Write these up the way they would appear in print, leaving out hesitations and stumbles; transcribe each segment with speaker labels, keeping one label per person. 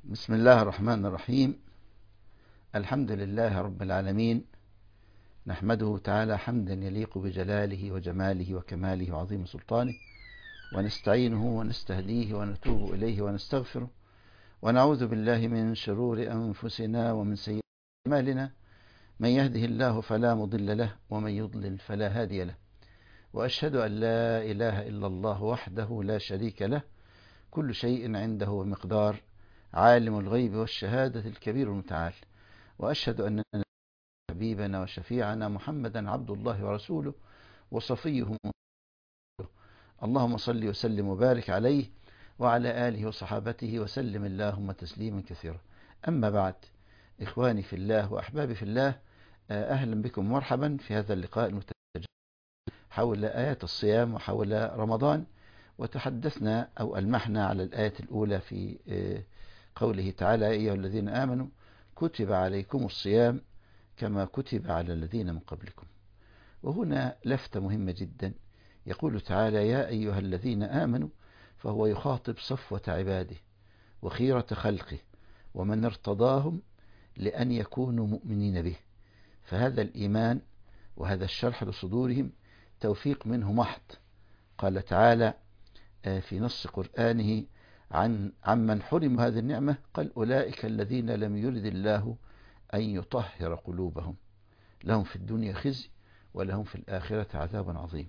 Speaker 1: بسم الله الرحمن الرحيم. الحمد لله رب العالمين، نحمده تعالى حمدا يليق بجلاله وجماله وكماله وعظيم سلطانه، ونستعينه ونستهديه ونتوب إليه ونستغفره، ونعوذ بالله من شرور أنفسنا ومن سيئات أعمالنا، من يهده الله فلا مضل له ومن يضلل فلا هادي له، وأشهد أن لا إله إلا الله وحده لا شريك له، كل شيء عنده بمقدار، عالم الغيب والشهادة الكبير المتعال، وأشهد أن حبيبنا وشفيعنا محمدا عبد الله ورسوله وصفيه من خلقه. اللهم صل وسلم وبارك عليه وعلى آله وصحابته وسلم اللهم تسليما كثيرا. أما بعد، إخواني في الله وأحبابي في الله، أهلا بكم مرحبا في هذا اللقاء المتجدد حول آيات الصيام وحول رمضان. وتحدثنا أو ألمحنا على الآية الأولى في قوله تعالى: يا أيها الذين آمنوا كتب عليكم الصيام كما كتب على الذين من قبلكم. وهنا لفتة مهمة جدا، يقول تعالى: يا أيها الذين آمنوا، فهو يخاطب صفوة عباده وخيرة خلقه ومن ارتضاهم لأن يكونوا مؤمنين به. فهذا الإيمان وهذا الشرح لصدورهم توفيق منه محض. قال تعالى في نص قرآنه عمن حرم هذه النعمة، قال: أولئك الذين لم يرد الله أن يطهر قلوبهم، لهم في الدنيا خزي ولهم في الآخرة عذاب عظيم.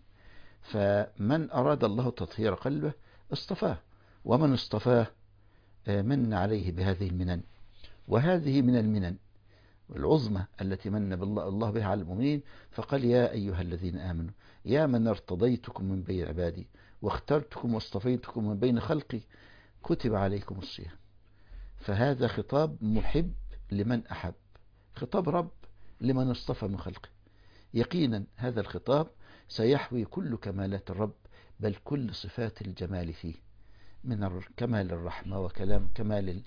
Speaker 1: فمن أراد الله تطهير قلبه اصطفاه، ومن اصطفاه من عليه بهذه المنن. وهذه من المنن العظمى التي من الله بها على المؤمنين. فقال: يا أيها الذين آمنوا، يا من ارتضيتكم من بين عبادي واخترتكم واصطفيتكم من بين خلقي، كتب عليكم الصيام. فهذا خطاب محب لمن أحب، خطاب رب لمن اصطفى من خلقه. يقينا هذا الخطاب سيحوي كل كمالات الرب، بل كل صفات الجمال فيه، من كمال الرحمة كمال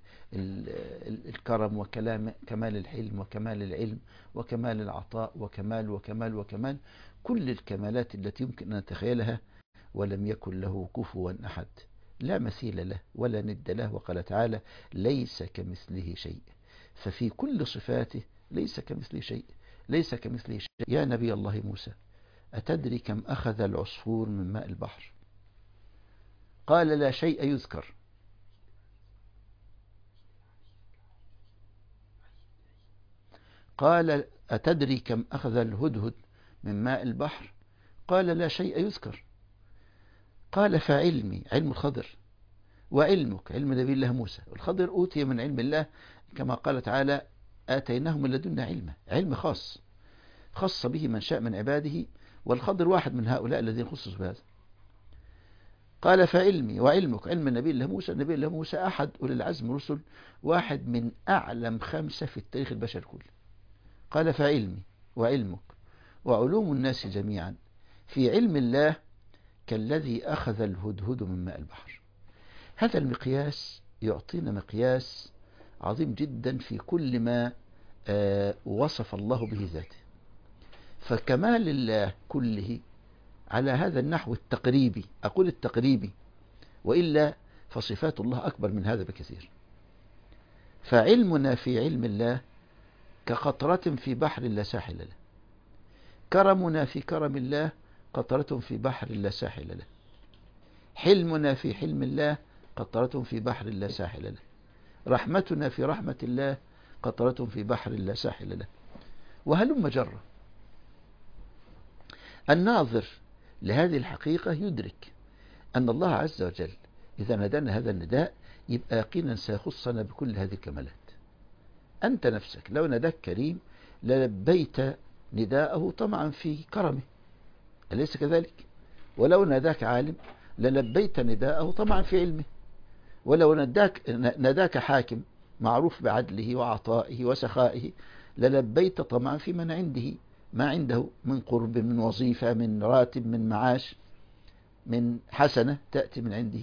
Speaker 1: الكرم كمال الحلم وكمال العلم وكمال العطاء وكمال كل الكمالات التي يمكن أن نتخيلها، ولم يكن له كفوا أحد، لا مثيل له ولا ند له. وقال تعالى: ليس كمثله شيء. ففي كل صفاته ليس كمثله شيء، ليس كمثله شيء. يا نبي الله موسى، أتدري كم أخذ العصفور من ماء البحر؟ قال: لا شيء يذكر. قال: أتدري كم أخذ الهدهد من ماء البحر؟ قال: لا شيء يذكر. قال: فعلمي علم الخضر وعلمك علم نبي الله موسى. الخضر أوتي من علم الله، كما قال تعالى: آتيناه من لدنا علما، علم خص به من شاء من عباده، والخضر واحد من هؤلاء الذين خصصوا بهذا. قال: فعلمي وعلمك علم نبي الله موسى. نبي الله موسى أحد أولي العزم رسل، واحد من أعلم 5 في التاريخ البشري كله. قال: فعلمي وعلمك وعلوم الناس جميعا في علم الله كالذي أخذ الهدهد من ماء البحر. هذا المقياس يعطينا مقياس عظيم جدا في كل ما وصف الله به ذاته. فكمال الله كله على هذا النحو التقريبي، أقول التقريبي، وإلا فصفات الله أكبر من هذا بكثير. فعلمنا في علم الله كقطرة في بحر لا ساحل له، كرمنا في كرم الله قطرة في بحر لا ساحل له، حلمنا في حلم الله قطرة في بحر لا ساحل له، رحمتنا في رحمة الله قطرة في بحر لا ساحل له، وهلم جرة. الناظر لهذه الحقيقة يدرك أن الله عز وجل إذا نادانا هذا النداء يبقى يقينا سيخصنا بكل هذه الكمالات. أنت نفسك لو ناداك كريم للبيت نداءه طمعا في كرمه، أليس كذلك؟ ولو ناداك عالم للبيت نداءه طمعا في علمه. ولو ناداك حاكم معروف بعدله وعطائه وسخائه للبيت طمعا في من عنده ما عنده من قرب، من وظيفة، من راتب، من معاش، من حسنة تأتي من عنده.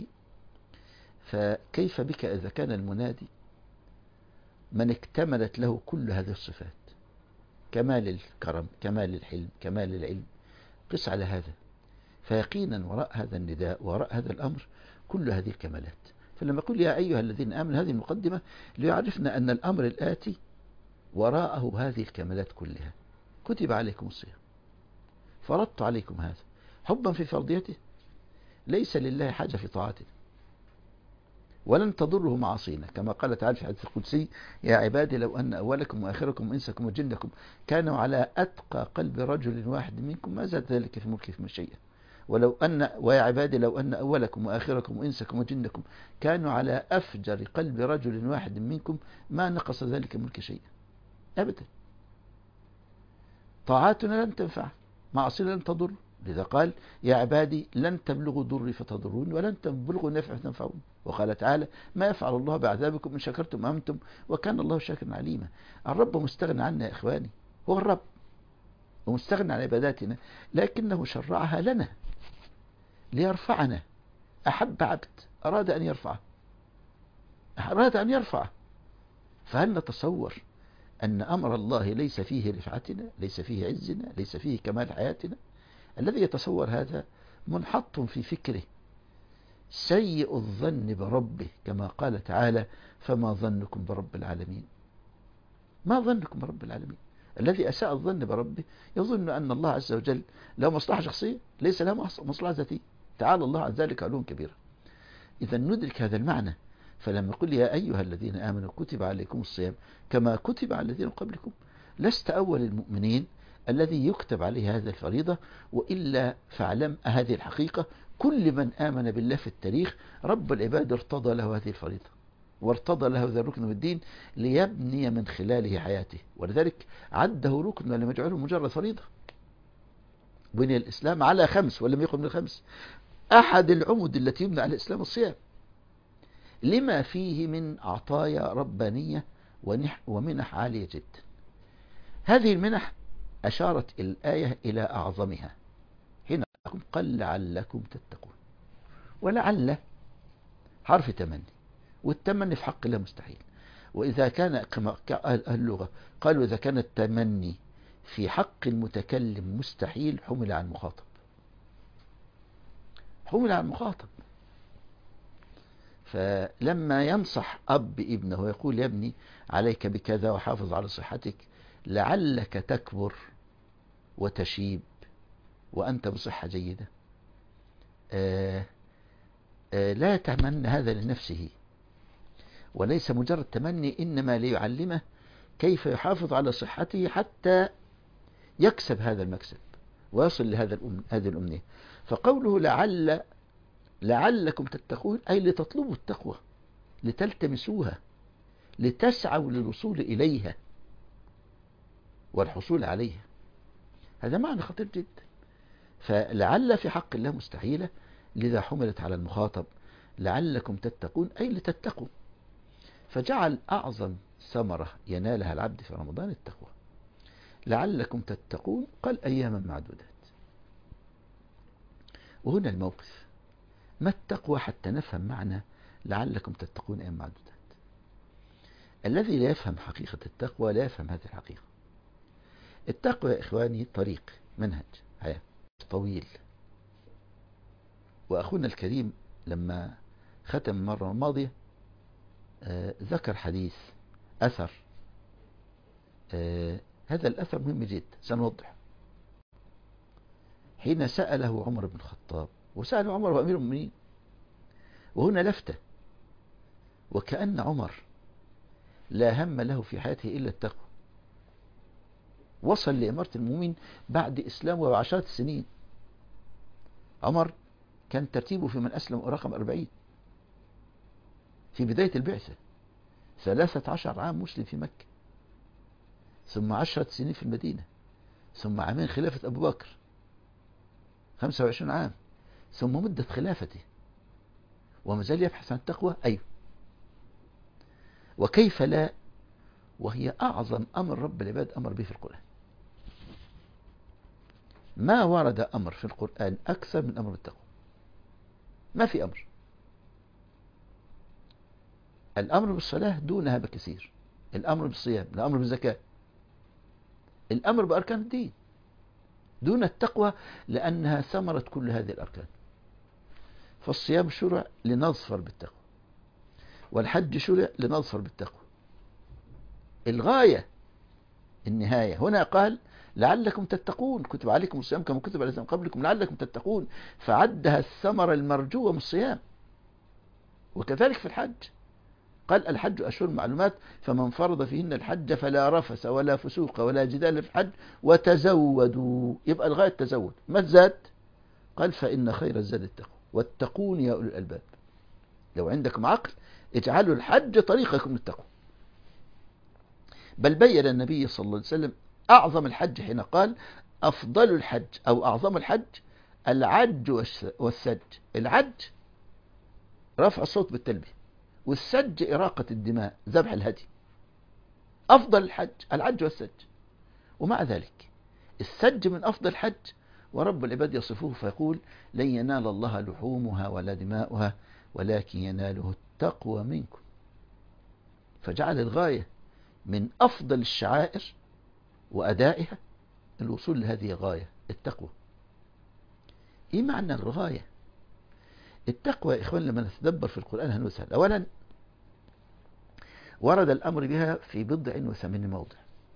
Speaker 1: فكيف بك إذا كان المنادي من اكتملت له كل هذه الصفات: كمال الكرم، كمال الحلم، كمال العلم. قس على هذا. فيقينا وراء هذا النداء وراء هذا الأمر كل هذه الكمالات. فلما يقول يا أيها الذين آمنوا هذه المقدمة ليعرفنا أن الأمر الآتي وراءه هذه الكمالات كلها. كتب عليكم الصيام، فرضت عليكم هذا حبا في فرضيته، ليس لله حاجة في طاعته، ولن تضره معاصينا، كما قال تعالى في الحديث القدسي يا عبادي لو أن أولكم وآخركم وإنسكم وجنكم كانوا على أتقى قلب رجل واحد منكم ما زاد ذلك في ملكي من شيئا، ويا عبادي لو أن أولكم وآخركم وإنسكم وجنكم كانوا على أفجر قلب رجل واحد منكم ما نقص ذلك ملك شيئا أبدا. طاعاتنا لن تنفع، معصينا لن تضر، لذا قال يا عبادي لن تبلغوا ضري فتضرون ولن تبلغوا نفع فتنفعون. وقال تعالى ما يفعل الله بعذابكم إن شكرتم أمنتم وكان الله شاكرا عليما. الرب مستغنى عنا يا إخواني، هو الرب ومستغنى عن عباداتنا، لكنه شرعها لنا ليرفعنا. أحب عبد أراد أن يرفعه، فهل نتصور أن أمر الله ليس فيه رفعتنا، ليس فيه عزنا، ليس فيه كمال حياتنا؟ الذي يتصور هذا منحط في فكره سيء الظن بربه، كما قال تعالى فما ظنكم برب العالمين. ما ظنكم برب العالمين؟ الذي أساء الظن بربه يظن أن الله عز وجل له مصلحة شخصية، ليس له مصلحة ذاتية، تعالى الله عن ذلك علوا كبيرا. إذا ندرك هذا المعنى، فلما يقول يا أيها الذين آمنوا كتب عليكم الصيام كما كتب على الذين قبلكم، لست أول المؤمنين الذي يكتب عليه هذه الفريضة، وإلا فاعلم هذه الحقيقة كل من آمن بالله في التاريخ رب العباد ارتضى له هذه الفريضة وارتضى له ذا الركن من الدين ليبني من خلاله حياته، ولذلك عده ركن ولم يجعله مجرد فريضة. بني الإسلام على 5 ولم يقم من 5. أحد العمد التي يبنى على الإسلام الصيام، لما فيه من عطايا ربانية ومنح عالية جدا. هذه المنح أشارت الآية إلى أعظمها حين قال لعلكم تتقون. ولعل حرف تمني، والتمني في حق الله مستحيل. وإذا كان كما أهل اللغة قالوا إذا كان التمني في حق المتكلم مستحيل حمل عن المخاطب، حمل عن المخاطب. فلما ينصح أب ابنه ويقول يا ابني عليك بكذا وحافظ على صحتك لعلك تكبر وتشيب وأنت بصحة جيدة، لا يتمنى هذا لنفسه، وليس مجرد تمني، إنما ليعلمه كيف يحافظ على صحته حتى يكسب هذا المكسب ويصل لهذا هذه الأمنية. فقوله لعلكم تتقون أي لتطلبوا التقوى، لتلتمسوها، لتسعوا للوصول إليها والحصول عليها. هذا معنى خطير جدا. فلعل في حق الله مستحيلة، لذا حملت على المخاطب لعلكم تتقون أي لتتقوا. فجعل أعظم ثمرة ينالها العبد في رمضان التقوى. لعلكم تتقون قال أياما معدودات. وهنا الموقف، ما التقوى حتى نفهم معنى لعلكم تتقون أياما معدودات. الذي لا يفهم حقيقة التقوى لا يفهم هذه الحقيقة. التقوى يا إخواني طريق، منهج حياة طويل. وأخونا الكريم لما ختم المرة الماضية ذكر حديث أثر، هذا الأثر مهم جدا سنوضح. حين سأله عمر بن الخطاب، وسأله عمر وأمير المؤمنين، وهنا لفتة، وكأن عمر لا هم له في حياته إلا التقوى. وصل لإمارة المؤمنين بعد إسلامه بعشرات السنين. عمر كان ترتيبه في من أسلم رقم 40 في بداية البعثة، 13 عام مسلم في مكة، ثم 10 سنين في المدينة، ثم عامين خلافة أبو بكر 25 عام، ثم مدة خلافته، وما زال يبحث عن التقوى. أيوه، وكيف لا، وهي أعظم أمر رب العباد أمر به في القرآن. ما ورد أمر في القرآن أكثر من أمر بالتقوى، ما في أمر. الأمر بالصلاة دونها بكثير، الأمر بالصيام، الأمر بالزكاة، الأمر بأركان الدين، دون التقوى لأنها ثمرة كل هذه الأركان. فالصيام شرع لنظفر بالتقوى، والحج شرع لنظفر بالتقوى. الغاية النهاية. هنا قال لعلكم تتقون، كتب عليكم الصيام كما كتب على الذين من قبلكم لعلكم تتقون، فعدها الثمرة المرجوة من الصيام. وكذلك في الحج قال الحج أشهر معلومات فمن فرض فيهن الحج فلا رفث ولا فسوق ولا جدال في الحج وتزودوا. يبقى الغاية تزود. ما الزاد؟ قال فإن خير الزاد التقوى واتقون يا أولي الألباب. لو عندكم عقل اجعلوا الحج طريقكم للتقوى. بل بين النبي صلى الله عليه وسلم أعظم الحج حين قال أفضل الحج أو أعظم الحج العج والسج. العج رفع الصوت بالتلبية، والسج إراقة الدماء ذبح الهدي. أفضل الحج العج والسج. ومع ذلك السج من أفضل الحج، ورب العباد يصفوه فيقول لن ينال الله لحومها ولا دماؤها ولكن يناله التقوى منكم. فجعل الغاية من أفضل الشعائر وأدائها الوصول لهذه الغاية التقوى. إيه معنى الغاية؟ التقوى يا إخوان لما نتدبر في القرآن هنسهل. أولا ورد الأمر بها في 80 موضع،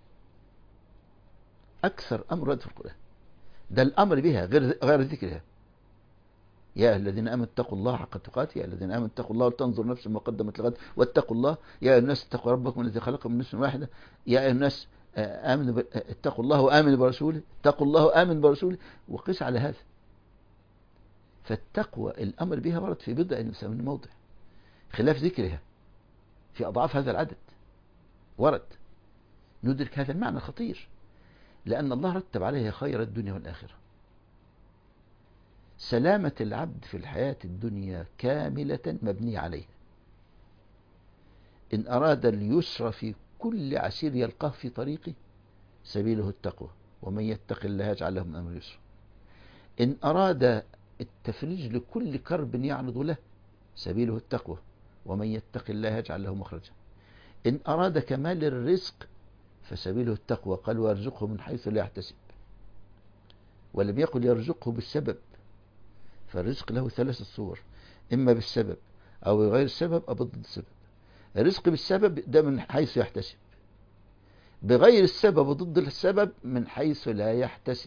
Speaker 1: أكثر أمر ورد في القرآن. ده الأمر بها غير ذكرها. يا الذين آمنوا اتقوا الله حق تقاته، يا الذين آمنوا اتقوا الله ولتنظر نفس ما قدمت لغد واتقوا الله، يا أيها الناس اتقوا ربكم الذي خلقكم من نفس واحدة، يا أيها الناس اتقوا الله وآمنوا برسوله، اتقوا الله وآمنوا برسوله، وقس على هذا. فالتقوى الأمر بها ورد في 80 موضع، خلاف ذكرها في أضعاف هذا العدد ورد. ندرك هذا المعنى الخطير، لأن الله رتب عليها خير الدنيا والآخرة. سلامة العبد في الحياة الدنيا كاملة مبنية عليها. إن أراد اليسر في كل عسير يلقاه في طريقه سبيله التقوى ومن يتق الله يجعل له من أمره يسرا. إن أراد التفريج لكل كرب يعرض له سبيله التقوى ومن يتق الله يجعل له مخرجا. إن أراد كمال الرزق فسبيله التقوى، قال ويرزقه من حيث لا يحتسب، ولم يقل يرزقه بالسبب. فالرزق له 3 صور، إما بالسبب أو بغير السبب أو ضد السبب. الرزق بالسبب ده من حيث يحتسب، بغير السبب وضد السبب من حيث لا يحتسب.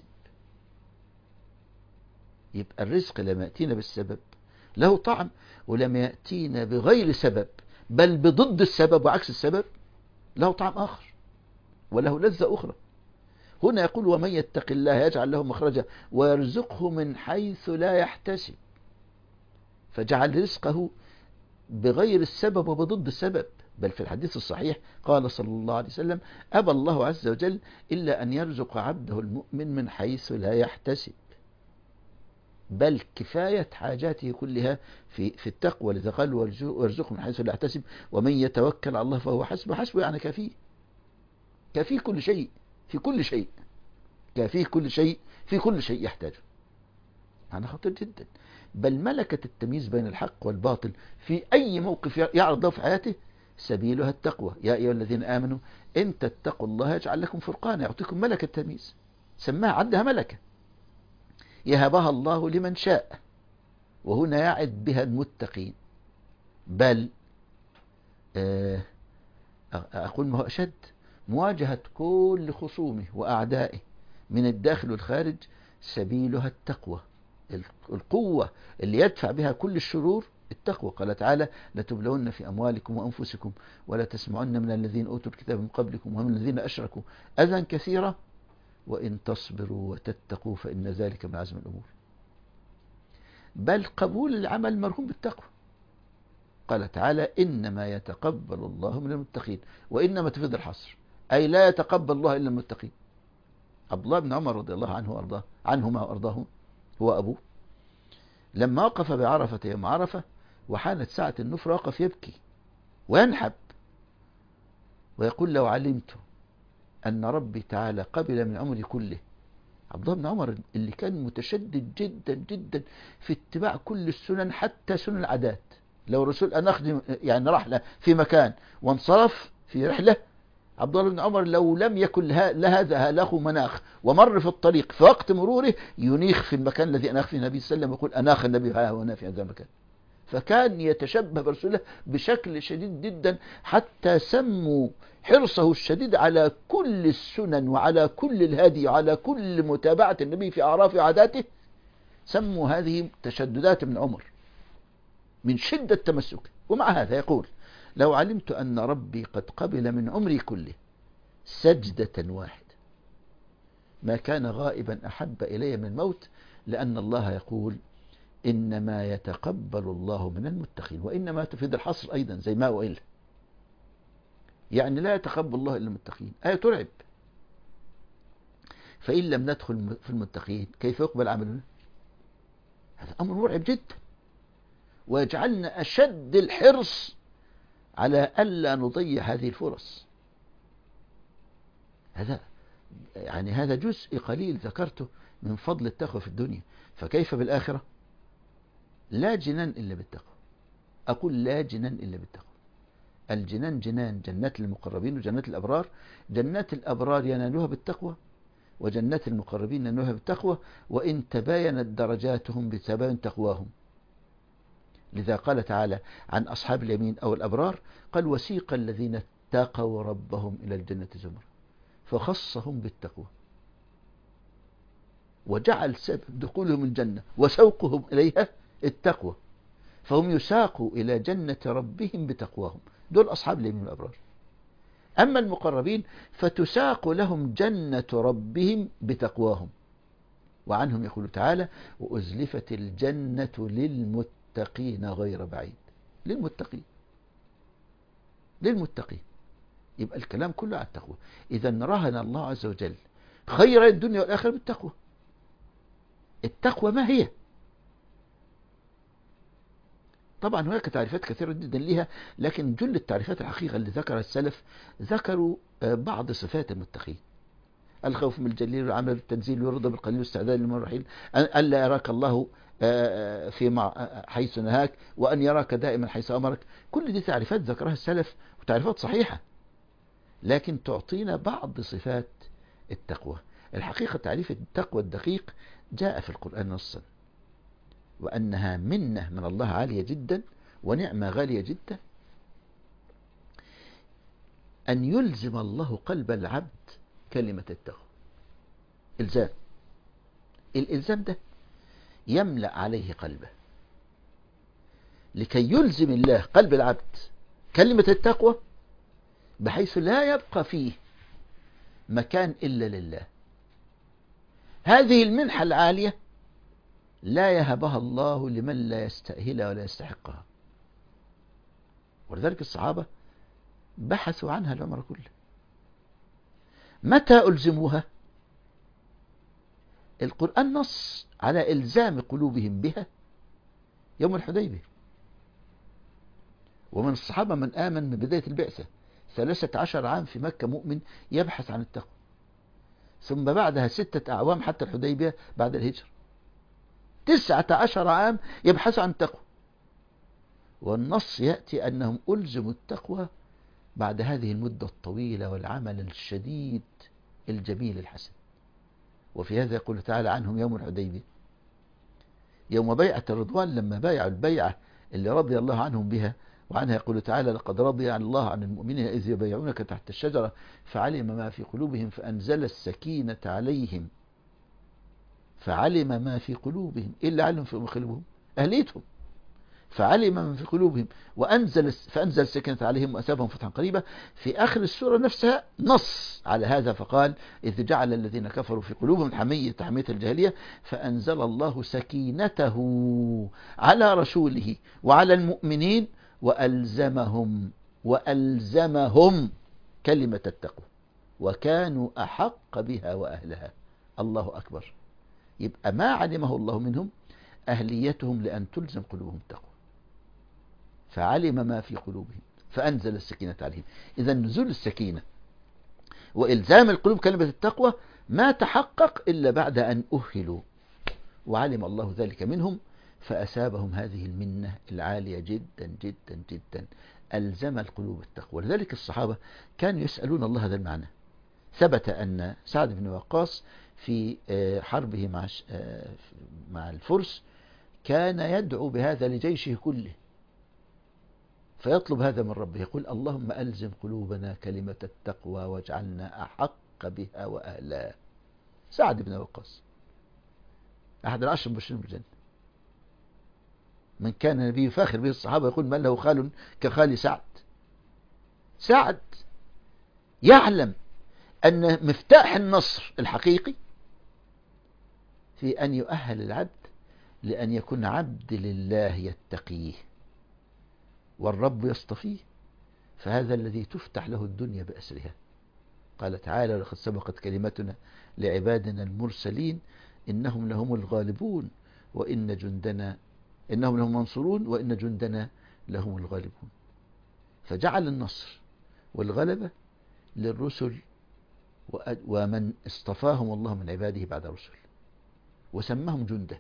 Speaker 1: يبقى الرزق لما يأتينا بالسبب له طعم، ولما يأتينا بغير سبب بل بضد السبب وعكس السبب له طعم آخر وله لذة أخرى. هنا يقول ومن يتق الله يجعل له مخرجا ويرزقه من حيث لا يحتسب، فجعل رزقه بغير السبب وبضد السبب. بل في الحديث الصحيح قال صلى الله عليه وسلم أبى الله عز وجل إلا أن يرزق عبده المؤمن من حيث لا يحتسب، بل كفاية حاجاته كلها في التقوى. لذا قال ويرزقه من حيث لا يحتسب ومن يتوكل على الله فهو حسبه. حسبه يعني كفيه، كفيه كل شيء في كل شيء، كفيه كل شيء في كل شيء يحتاجه. معنى خطير جدا. بل ملكة التمييز بين الحق والباطل في أي موقف يعرض له في حياته سبيلها التقوى. يا أيها الذين آمنوا إن تتقوا الله يجعل لكم فرقانا، يعطيكم ملكة التمييز. سماها عندها ملكة يهبها الله لمن شاء، وهنا يعد بها المتقين. بل أقول ما هو أشد، مواجهة كل خصومه وأعدائه من الداخل والخارج سبيلها التقوى. القوة اللي يدفع بها كل الشرور التقوى. قال تعالى لتبلون في أموالكم وأنفسكم ولا تسمعن من الذين أوتوا الكتاب من قبلكم ومن الذين أشركوا أذى كثيرا وإن تصبروا وتتقوا فإن ذلك من عزم الأمور. بل قبول العمل مرهون بالتقوى. قال تعالى إنما يتقبل الله من المتقين، وإنما تفيد الحصر، أي لا يتقبل الله إلا المتقين. عبد الله بن عمر رضي الله عنه وأرضاه عنهما وأرضاه هو أبوه لما وقف بعرفة يوم عرفة وحانت ساعة النفر وقف يبكي وينحب ويقول لو علمت أن ربي تعالى قبل من عمري كله. عبد الله بن عمر اللي كان متشدد جدا جدا في اتباع كل السنن حتى سنن العادات. لو الرسول أن أخدم يعني رحلة في مكان وانصرف في رحلة، عبد الله بن عمر لو لم يكن لهذا له مناخ ومر في الطريق في وقت مروره ينيخ في المكان الذي أناخ فيه النبي صلى الله عليه وسلم ويقول أناخ النبي ها هنا في هذا المكان. فكان يتشبه برسول الله بشكل شديد جدا، حتى سموا حرصه الشديد على كل السنن وعلى كل الهدي وعلى كل متابعة النبي في أعراف وعاداته، سموا هذه تشددات من عمر من شدة تمسكه. ومع هذا يقول: لو علمت أن ربي قد قبل من عمري كله سجدة واحدة ما كان غائبا أحب إلي من الموت، لأن الله يقول: إنما يتقبل الله من المتقين. وإنما تفيد الحصر أيضا زي ما وإلا، يعني لا يتقبل الله إلا المتقين، آية ترعب. فإن لم ندخل في المتقين كيف يقبل عملنا؟ هذا أمر مرعب جدا، ويجعلنا أشد الحرص على ألا نضيع هذه الفرص. هذا جزء قليل ذكرته من فضل التقوى في الدنيا، فكيف بالآخرة؟ لا جنان إلا بالتقوى. أقول لا جنان إلا بالتقوى. الجنان جنان، جنات المقربين وجنات الأبرار. جنات الأبرار ينالوها بالتقوى، وجنات المقربين ينالوها بالتقوى، وإن تباينت درجاتهم بتباين تقواهم. لذا قال تعالى عن أصحاب اليمين أو الأبرار: قال: وسيق الذين اتقوا ربهم إلى الجنة زمرا، فخصهم بالتقوى وجعل سبب دخولهم الجنة وسوقهم إليها التقوى، فهم يساقوا إلى جنة ربهم بتقواهم. دول أصحاب اليمين والأبرار. أما المقربين فتساق لهم جنة ربهم بتقواهم. وعنهم يقول تعالى: وأزلفت الجنة للمتقين غير بعيد. للمتقين. يبقى الكلام كله على التقوى. إذا رهن الله عز وجل خير الدنيا والآخرة بالتقوى. التقوى ما هي؟ طبعا هناك تعريفات كثيرة جدا لها، لكن جل التعريفات الحقيقة اللي ذكرها السلف ذكروا بعض صفات المتقين: الخوف من الجليل والعمل بالتنزيل والرضا بالقليل والاستعداد لمن الرحيل، ألا يراك الله في حيث نهاك، وأن يراك دائما حيث أمرك. كل دي تعريفات ذكرها السلف وتعريفات صحيحة، لكن تعطينا بعض صفات التقوى. الحقيقة تعريف التقوى الدقيق جاء في القرآن نصا، وأنها منة من الله عالية جدا ونعمة غالية جدا، أن يلزم الله قلب العبد كلمة التقوى. الإلزام ده يملأ عليه قلبه، لكي يلزم الله قلب العبد كلمة التقوى بحيث لا يبقى فيه مكان إلا لله. هذه المنحة العالية لا يهبها الله لمن لا يستأهلها ولا يستحقها، ولذلك الصحابة بحثوا عنها العمر كله. متى ألزموها؟ القرآن نص على إلزام قلوبهم بها يوم الحديبية. ومن الصحابة من آمن من بداية البعثة 13 عام في مكة مؤمن يبحث عن التقوى، ثم بعدها 6 أعوام حتى الحديبية بعد الهجرة 19 عام يبحث عن التقوى. والنص يأتي أنهم ألزموا التقوى بعد هذه المدة الطويلة والعمل الشديد الجميل الحسن. وفي هذا يقول تعالى عنهم يوم الحديبية: يوم بيعة الرضوان، لما بايعوا البيعة اللي رضي الله عنهم بها وعنها، يقول تعالى: لقد رضي الله عن المؤمنين إذ يبايعونك تحت الشجرة فعلم ما في قلوبهم فأنزل السكينة عليهم. فعلم ما في قلوبهم، إيه اللي علم في قلوبهم؟ أهليتهم. فعلم ما في قلوبهم فأنزل السكينة عليهم وأثابهم فتحا قريبا. في آخر السورة نفسها نص على هذا فقال: إذ جعل الذين كفروا في قلوبهم حمية الجاهلية فأنزل الله سكينته على رسوله وعلى المؤمنين وألزمهم كلمة التقوى وكانوا أحق بها وأهلها. الله أكبر. يبقى ما علمه الله منهم أهليتهم لأن تلزم قلوبهم التقوى، فعلم ما في قلوبهم فأنزل السكينة عليهم. إذا نزول السكينة وإلزام القلوب كلمة التقوى ما تحقق إلا بعد أن أهلوا، وعلم الله ذلك منهم فأسابهم هذه المنة العالية جدا جدا جدا، ألزم القلوب التقوى. لذلك الصحابة كانوا يسألون الله هذا المعنى. ثبت أن سعد بن وقاص في حربه مع الفرس كان يدعو بهذا لجيشه كله، فيطلب هذا من ربه، يقول اللهم ألزم قلوبنا كلمة التقوى واجعلنا أحق بها وأهلها. سعد بن وقاص أحد العشر المبشرين بالجنة، من كان النبي يفاخر به الصحابة يقول من له خال كخال سعد. سعد يعلم أن مفتاح النصر الحقيقي في أن يؤهل العبد لأن يكون عبد لله يتقيه والرب يصطفيه، فهذا الذي تفتح له الدنيا بأسرها. قال تعالى ولقد سبقت كلمتنا لعبادنا المرسلين إنهم لهم الغالبون وإن جندنا إنهم لهم منصورون وإن جندنا لهم الغالبون. فجعل النصر والغلبة للرسل ومن اصطفاهم الله من عباده بعد الرسل، وسماهم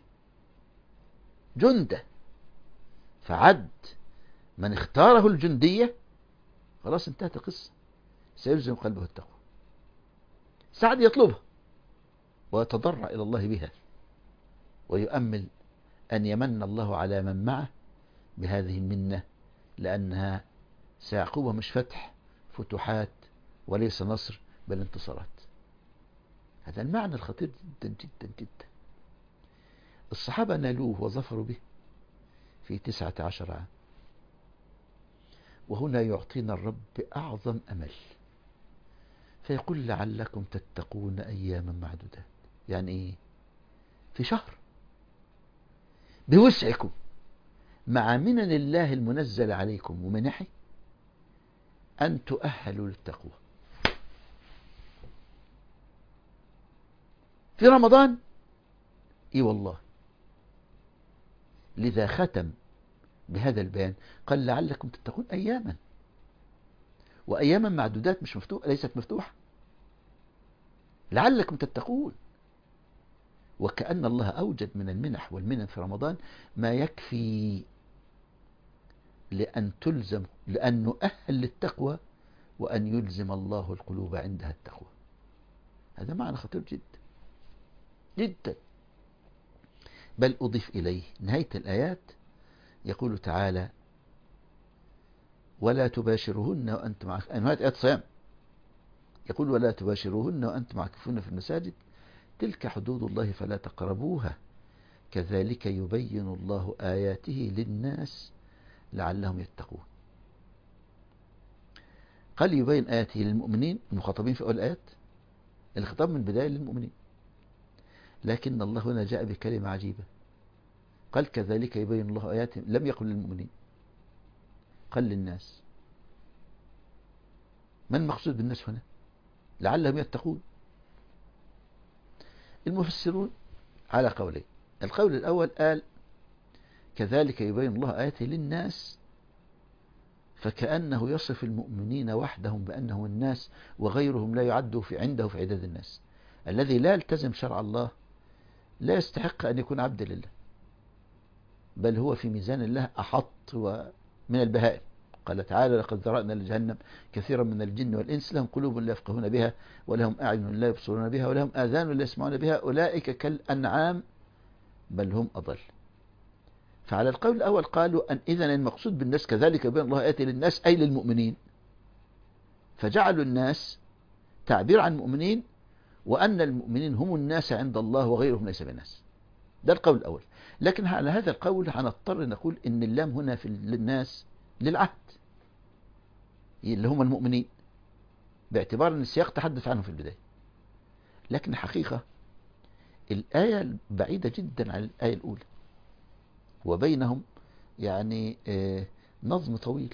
Speaker 1: جندة. فعد من اختاره الجندية خلاص انتهت القصة، سيلزم قلبه التقوى. سعد يطلبها ويتضرع إلى الله بها ويؤمل أن يمن الله على من معه بهذه المنة، لأنها سيعقبها مش فتح، فتوحات وليس نصر بل انتصارات. هذا المعنى الخطير جدا جدا جدا. الصحابة نالوه وظفروا به في 19 عام، وهنا يعطينا الرب أعظم أمل فيقول لعلكم تتقون أياما معدودات. يعني إيه؟ في شهر بوسعكم مع منن الله المنزل عليكم ومنحه أن تؤهلوا للتقوى. في رمضان إيه والله، لذا ختم بهذا البيان قال لعلكم تتقون أياما، وأياما معدودات مش مفتوحة، ليست مفتوحة، لعلكم تتقون. وكأن الله أوجد من المنح والمنن في رمضان ما يكفي لأن نؤهل للتقوى وأن يلزم الله القلوب عندها التقوى. هذا معنى خطير جدا جدا. بل أضيف إليه نهاية الآيات يقول تعالى ولا تباشرهن وأنتم نهاية آيات صيام، يقول ولا تباشرهن وأنتم عاكفون في المساجد تلك حدود الله فلا تقربوها كذلك يبين الله آياته للناس لعلهم يتقون. قال يبين آياته للمؤمنين المخاطبين في أول الآيات، الخطاب من البداية للمؤمنين، لكن الله هنا جاء بكلمة عجيبة قال كذلك يبين الله آياته، لم يقل للمؤمنين، قال للناس. ما المقصود بالناس هنا؟ لعلهم يتقون. المفسرون على قولين، القول الأول قال كذلك يبين الله آياته للناس، فكأنه يصف المؤمنين وحدهم بأنهم الناس وغيرهم لا يعد عنده في عداد الناس. الذي لا يلتزم شرع الله لا يستحق أن يكون عبد لله، بل هو في ميزان الله أحط من البهائم. قال تعالى لقد ذرأنا لجهنم كثيرا من الجن والإنس لهم قلوب لا يفقهون بها ولهم أعين لا يبصرون بها ولهم آذان لا يسمعون بها أولئك كالأنعام بل هم أضل. فعلى القول الأول قالوا أن إذن المقصود بالناس كذلك يبين الله آياته للناس أي للمؤمنين، فجعلوا الناس تعبير عن المؤمنين وأن المؤمنين هم الناس عند الله وغيرهم ليس بالناس. ده القول الأول. لكن على هذا القول هنضطر نقول إن اللام هنا في الناس للعهد اللي هم المؤمنين، باعتبار أن السياق تحدث عنه في البداية. لكن الحقيقة الآية بعيدة جدا عن الآية الأولى، وبينهم يعني نظم طويل.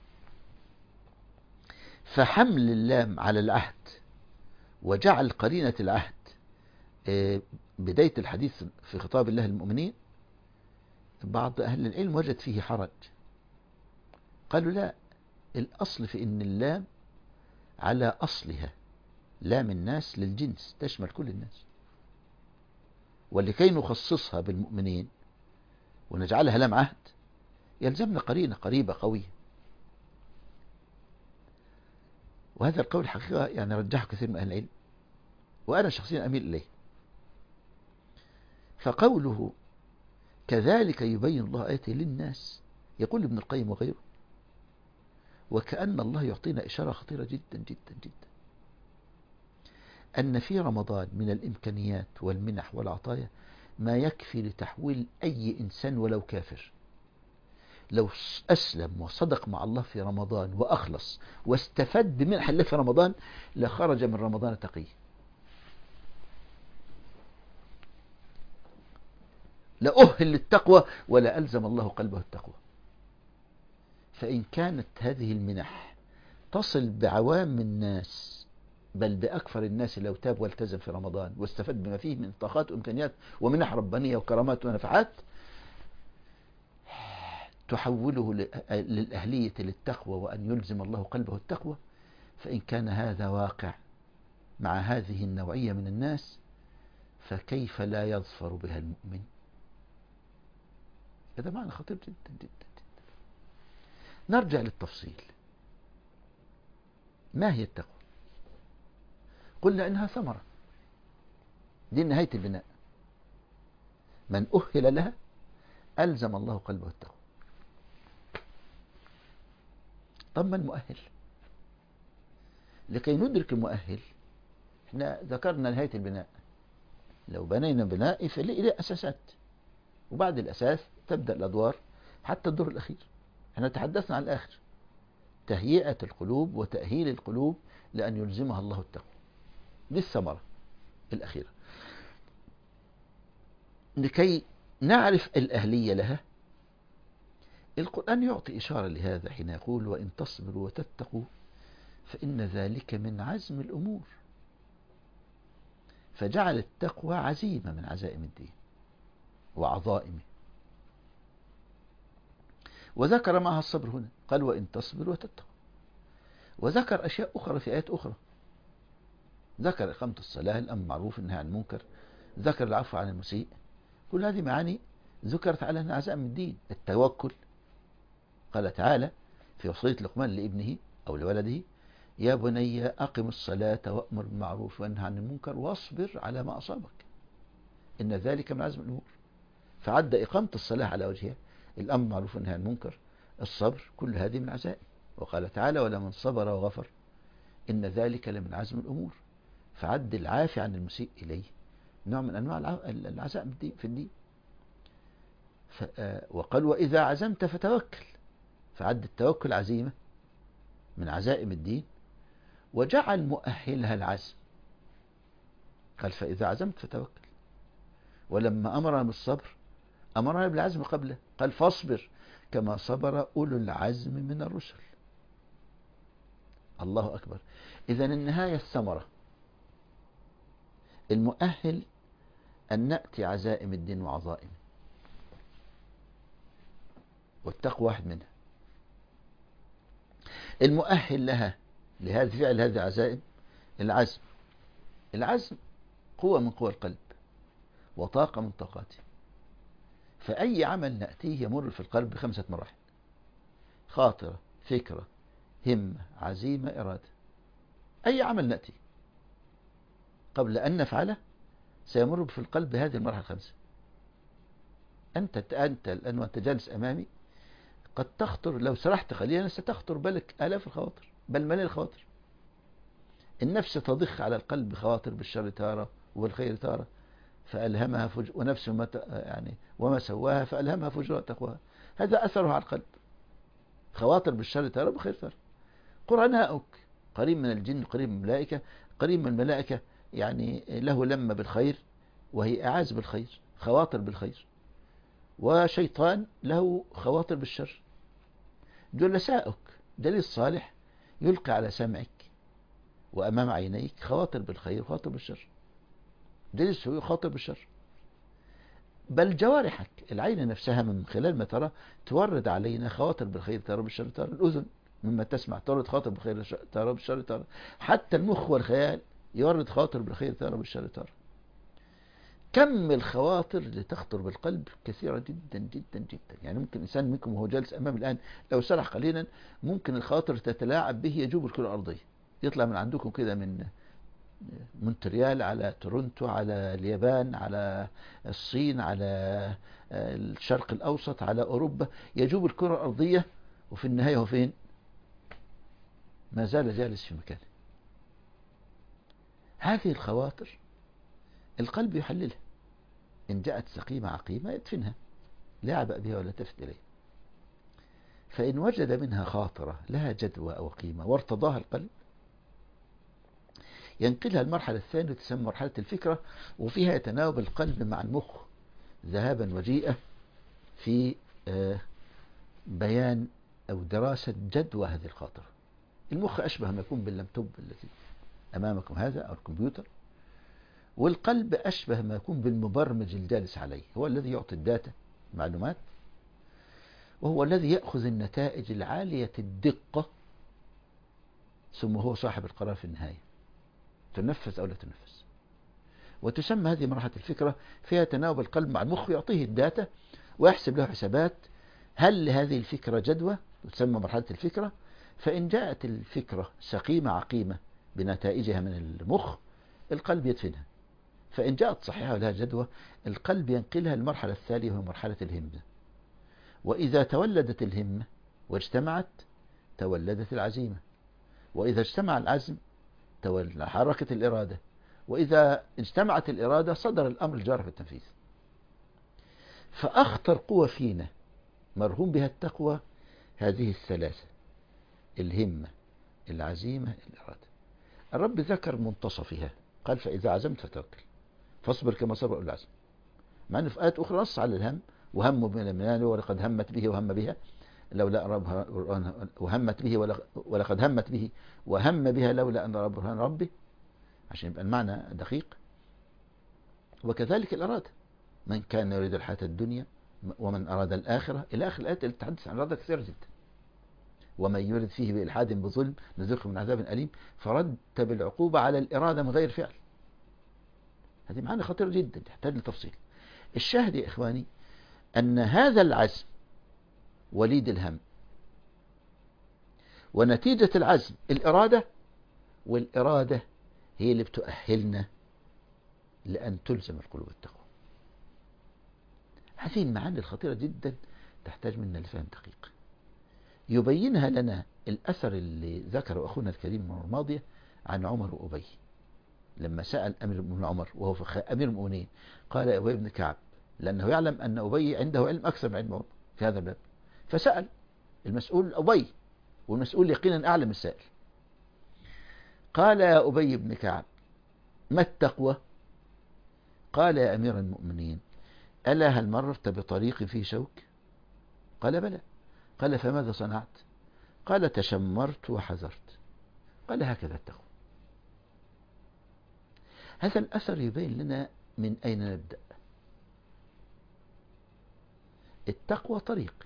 Speaker 1: فحمل اللام على العهد وجعل قرينة العهد بداية الحديث في خطاب الله المؤمنين، بعض أهل العلم وجد فيه حرج، قالوا لا، الأصل في إن اللام على أصلها لام الناس للجنس تشمل كل الناس، ولكي نخصصها بالمؤمنين ونجعلها لام عهد يلزمنا قرينة قريبة قوية. وهذا القول الحقيقة يعني رجحه كثير من أهل العلم وأنا شخصيا أميل إليه. فقوله كذلك يبين الله آياته للناس، يقول ابن القيم وغيره وكأن الله يعطينا إشارة خطيرة جدا جدا جدا، أن في رمضان من الإمكانيات والمنح والعطايا ما يكفي لتحويل أي إنسان ولو كافر، لو أسلم وصدق مع الله في رمضان وأخلص واستفاد بمنح الله في رمضان لخرج من رمضان تقي، لأهل للتقوى ولا ألزم الله قلبه التقوى. فإن كانت هذه المنح تصل بعوام الناس بل بأكثر الناس لو تاب والتزم في رمضان واستفاد بما فيه من طاقات وإمكانيات ومنح ربانية وكرامات ونفعات، تحوله للأهلية للتقوى وأن يلزم الله قلبه التقوى. فإن كان هذا واقع مع هذه النوعية من الناس فكيف لا يظفر بها المؤمن؟ هذا معنى خطير جدا جدا جدا. نرجع للتفصيل. ما هي التقوى؟ قلنا إنها ثمرة، دي نهاية البناء، من أهل لها ألزم الله قلبه التقوى. طب ما المؤهل؟ لكي ندرك المؤهل احنا ذكرنا نهاية البناء، لو بنينا بناء فليه أساسات، وبعد الأساس تبدأ الأدوار حتى الدور الأخير. احنا تحدثنا عن الآخر، تهيئة القلوب وتأهيل القلوب لأن يلزمها الله التقوى، دي الثمرة الأخيرة. لكي نعرف الأهلية لها القرآن يعطي إشارة لهذا حين يقول وإن تصبروا وتتقوا فإن ذلك من عزم الأمور، فجعل التقوى عزيمة من عزائم الدين وعظائمه، وذكر معها الصبر هنا، قال وإن تصبروا وتتقوا، وذكر أشياء أخرى في آيات أخرى، ذكر إقامة الصلاة، الأمر بالمعروف والنهي عن المنكر، ذكر العفو عن المسيء، كل هذه معاني ذكرت على أنها عزائم الدين. التوكل، قال تعالى في وصية لقمان لابنه أو لولده يا بني أقم الصلاة وأمر بالمعروف وانهى عن المنكر واصبر على ما أصابك إن ذلك من عزم الأمور، فعد إقامة الصلاة على وجهها، الأمر بالمعروف والنهي عن المنكر، الصبر، كل هذه من عزائم. وقال تعالى ولمن صبر وغفر إن ذلك لمن عزم الأمور، فعد العافي عن المسيء إليه نوع من أنواع العزائم في الدين. وقال وإذا عزمت فتوكل، فعد التوكل عزيمة من عزائم الدين، وجعل مؤهلها العزم، قال فإذا عزمت فتوكل. ولما أمرنا بالصبر أمرنا بالعزم قبله، قال فاصبر كما صبر أولو العزم من الرسل. الله أكبر. إذن النهاية الثمرة، المؤهل أن نأتي عزائم الدين وعظائمه، والتقوى واحد منها. المؤهل لها لهذا فعل هذه العزائم العزم. العزم قوة من قوى القلب وطاقة من طاقاته، فأي عمل نأتيه يمر في القلب ب5 مراحل: خاطرة، فكرة، همة، عزيمة، إرادة. أي عمل نأتي قبل أن نفعله سيمر في القلب هذه المراحل 5. أنت الآن وأنت جالس أمامي قد تخطر، لو سرحت قليلا ستخطر بالك آلاف الخواطر بل ملايين الخواطر. النفس تضخ على القلب خواطر بالشر تارة وبالخير تارة، فألهمها ونفس وما سواها فألهمها فجورها تقواها. هذا أثرها على القلب، خواطر بالشر تارة وبالخير تارة. قرناؤك قريب من الجن، قريب من الملائكة، قريب من الملائكة له لمة بالخير وهي أعاز بالخير، خواطر بالخير، وشيطان له خواطر بالشر. جلساؤك دليل صالح يلقي على سمعك وأمام عينيك خواطر بالخير وخواطر بالشر، دليل سوء خواطر بالشر. بل جوارحك، العين نفسها من خلال ما ترى تورد علينا خواطر بالخير ترى بالشر ترى، الأذن مما تسمع تورد خواطر بالخير ترى بالشر ترى، حتى المخ والخيال يورد خواطر بالخير ترى بالشر ترى. كم الخواطر اللي تخطر بالقلب كثيرة جدا جدا جدا. ممكن إنسان منكم وهو جالس أمام الآن لو سرح قليلا ممكن الخواطر تتلاعب به يجوب الكرة الأرضية، يطلع من عندكم كده من مونتريال على تورونتو على اليابان على الصين على الشرق الأوسط على أوروبا، يجوب الكرة الأرضية، وفي النهاية هو فين؟ ما زال جالس في مكانه. هذه الخواطر القلب يحللها، إن جاءت سقيمة عقيمة يدفنها، لا يعبأ بها ولا تفت إليها. فإن وجد منها خاطرة لها جدوى أو قيمة وارتضاها القلب، ينقلها المرحلة الثانية تسمى مرحلة الفكرة، وفيها يتناوب القلب مع المخ ذهابا وجيئة في بيان أو دراسة جدوى هذه الخاطرة. المخ أشبه ما يكون باللابتوب الذي أمامكم هذا أو الكمبيوتر، والقلب أشبه ما يكون بالمبرمج الجالس عليه، هو الذي يعطي الداتا معلومات، وهو الذي يأخذ النتائج العالية الدقة، ثم هو صاحب القرار في النهاية تنفذ أو لا تنفذ. وتسمى هذه مرحلة الفكرة، فيها تناوب القلب مع المخ، يعطيه الداتا ويحسب له حسابات هل لهذه الفكرة جدوى، تسمى مرحلة الفكرة. فإن جاءت الفكرة سقيمة عقيمة بنتائجها من المخ، القلب يدفنها. فإن جاءت صحيحة ولها جدوى، القلب ينقلها المرحلة الثانية وهي مرحلة الهمة. وإذا تولدت الهمة واجتمعت تولدت العزيمة، وإذا اجتمع العزم حركت الإرادة، وإذا اجتمعت الإرادة صدر الأمر الجاري في التنفيذ. فأخطر قوة فينا مرهون بها التقوى هذه الثلاثة: الهمة، العزيمة، الإرادة. الرب ذكر منتصفها، قال فإذا عزمت فتوكل فاصبر كما صبر أولي العزم، مع أنه في آيات أخرى نص على الهم، وهم من ولقد همت به وهم بها لولا أن وهمت به ولقد همت به وهم بها لولا أن رأى برهان ربه، عشان يبقى المعنى دقيق. وكذلك الإرادة، من كان يريد الحياة الدنيا ومن أراد الآخرة، إلى آخر الآيات اللي تتحدث عن الإرادة كثيرة جدا. ومن يرد فيه بإلحاد بظلم نذقه من عذاب أليم، فرتب العقوبة على الإرادة من غير فعل. هذه معنى خطير جدا تحتاج لتفصيل. الشاهد يا إخواني أن هذا العزم وليد الهم، ونتيجة العزم الإرادة، والإرادة هي اللي بتؤهلنا لأن تلزم القلوب التقوى. هذه المعاني الخطيرة جدا تحتاج منا لفهم دقيق يبينها لنا الأثر اللي ذكره أخونا الكريم المرة الماضية عن عمر وأبي، لما سأل أمير بن عمر وهو أمير المؤمنين، قال يا أبي بن كعب، لأنه يعلم أن أبي عنده علم أكثر من علم عمر في هذا الباب، فسأل المسؤول أبي، والمسؤول يقينا أعلم السائل. قال يا أبي بن كعب ما التقوى؟ قال يا أمير المؤمنين ألا هل مررت بطريق فيه شوك؟ قال بلى. قال فماذا صنعت؟ قال تشمرت وحذرت. قال هكذا التقوى. هذا الأثر يبين لنا من أين نبدأ. التقوى